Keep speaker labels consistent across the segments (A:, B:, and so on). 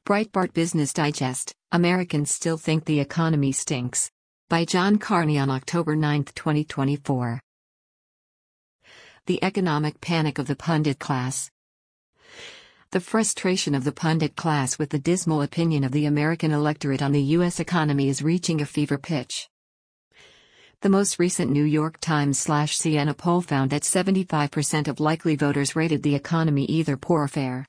A: Breitbart Business Digest, Americans Still Think the Economy Stinks. By John Carney on October 9, 2024. The economic panic of the pundit class. The frustration of the pundit class with the dismal opinion of the American electorate on the U.S. economy is reaching a fever pitch. The most recent New York Times/Siena poll found that 75% of likely voters rated the economy either poor or fair.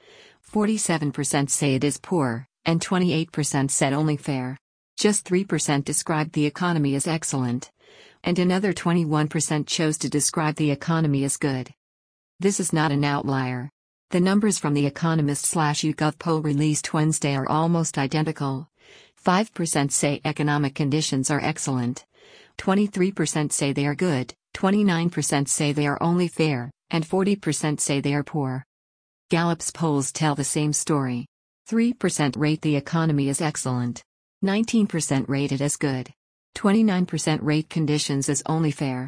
A: 47% say it is poor, and 28% said only fair. Just 3% described the economy as excellent, and another 21% chose to describe the economy as good. This is not an outlier. The numbers from the Economist/YouGov poll released Wednesday are almost identical. 5% say economic conditions are excellent. 23% say they are good, 29% say they are only fair, and 40% say they are poor. Gallup's polls tell the same story. 3% rate the economy as excellent. 19% rate it as good. 29% rate conditions as only fair.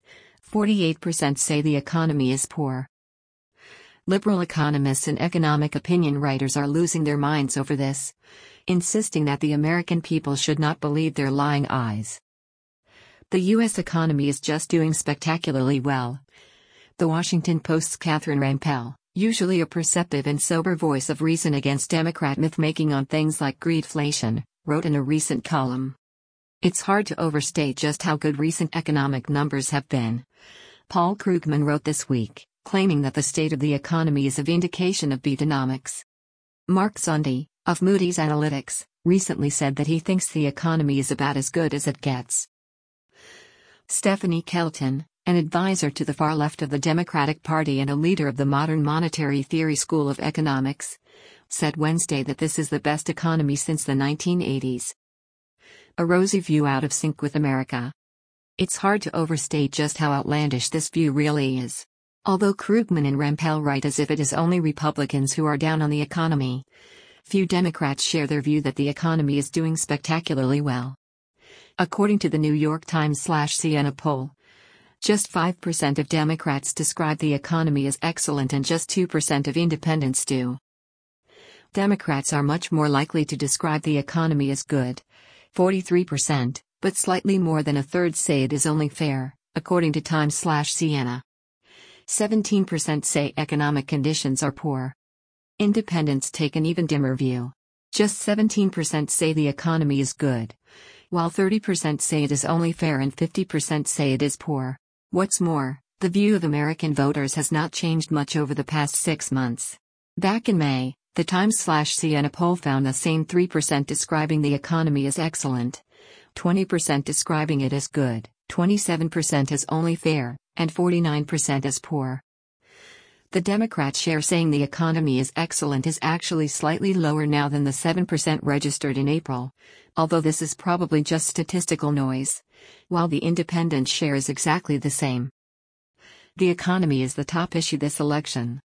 A: 48% say the economy is poor. Liberal economists and economic opinion writers are losing their minds over this, insisting that the American people should not believe their lying eyes. The U.S. economy is just doing spectacularly well. The Washington Post's Catherine Rampell, usually a perceptive and sober voice of reason against Democrat myth-making on things like greedflation, wrote in a recent column. It's hard to overstate just how good recent economic numbers have been. Paul Krugman wrote this week, claiming that the state of the economy is a vindication of Bidenomics. Mark Zandi, of Moody's Analytics, recently said that he thinks the economy is about as good as it gets. Stephanie Kelton, an advisor to the far left of the Democratic Party and a leader of the modern monetary theory school of economics, said Wednesday that this is the best economy since the 1980s. A rosy view out of sync with America. It's hard to overstate just how outlandish this view really is. Although Krugman and Rampell write as if it is only Republicans who are down on the economy, few Democrats share their view that the economy is doing spectacularly well. According to the New York Times/Siena poll, just 5% of Democrats describe the economy as excellent and just 2% of independents do. Democrats are much more likely to describe the economy as good, 43%, but slightly more than a third say it is only fair, according to Times/Siena. 17% say economic conditions are poor. Independents take an even dimmer view. Just 17% say the economy is good, while 30% say it is only fair and 50% say it is poor. What's more, the view of American voters has not changed much over the past 6 months. Back in May, the Times/Siena poll found the same 3% describing the economy as excellent, 20% describing it as good, 27% as only fair, and 49% as poor. The Democrat share saying the economy is excellent is actually slightly lower now than the 7% registered in April, although this is probably just statistical noise, while the independent share is exactly the same. The economy is the top issue this election.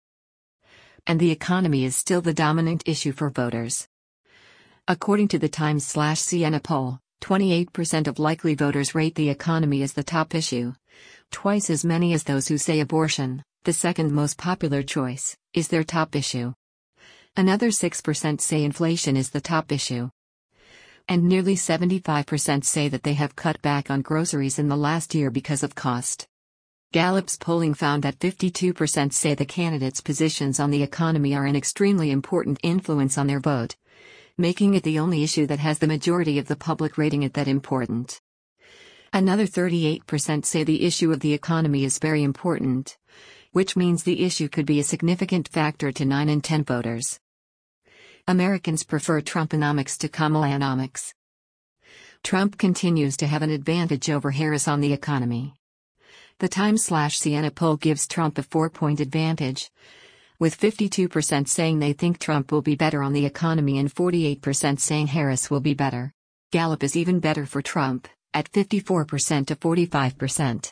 A: And the economy is still the dominant issue for voters. According to the Times/Siena poll, 28% of likely voters rate the economy as the top issue. Twice as many as those who say abortion, the second most popular choice, is their top issue. Another 6% say inflation is the top issue. And nearly 75% say that they have cut back on groceries in the last year because of cost. Gallup's polling found that 52% say the candidates' positions on the economy are an extremely important influence on their vote, making it the only issue that has the majority of the public rating it that important. Another 38% say the issue of the economy is very important, which means the issue could be a significant factor to 9 in 10 voters. Americans prefer Trumponomics to Kamalanomics. Trump continues to have an advantage over Harris on the economy. The Times/Siena poll gives Trump a 4-point advantage, with 52% saying they think Trump will be better on the economy and 48% saying Harris will be better. Gallup is even better for Trump, at 54% to 45%.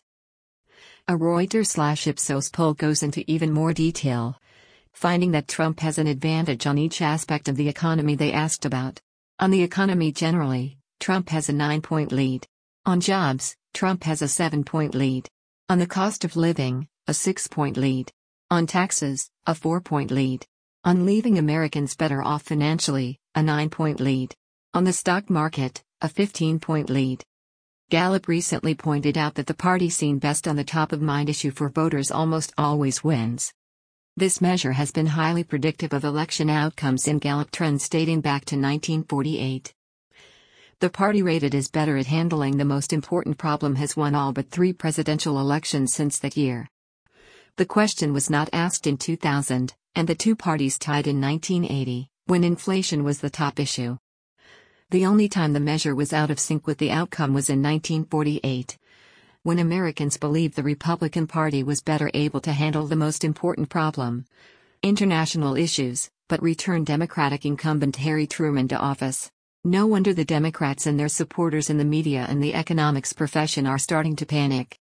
A: A Reuters/Ipsos poll goes into even more detail, finding that Trump has an advantage on each aspect of the economy they asked about. On the economy generally, Trump has a 9-point lead. On jobs, Trump has a 7-point lead. On the cost of living, a 6-point lead. On taxes, a 4-point lead. On leaving Americans better off financially, a 9-point lead. On the stock market, a 15-point lead. Gallup recently pointed out that the party seen best on the top-of-mind issue for voters almost always wins. This measure has been highly predictive of election outcomes in Gallup trends dating back to 1948. The party rated as better at handling the most important problem has won all but 3 presidential elections since that year. The question was not asked in 2000, and the two parties tied in 1980, when inflation was the top issue. The only time the measure was out of sync with the outcome was in 1948, when Americans believed the Republican Party was better able to handle the most important problem, international issues, but returned Democratic incumbent Harry Truman to office. No wonder the Democrats and their supporters in the media and the economics profession are starting to panic.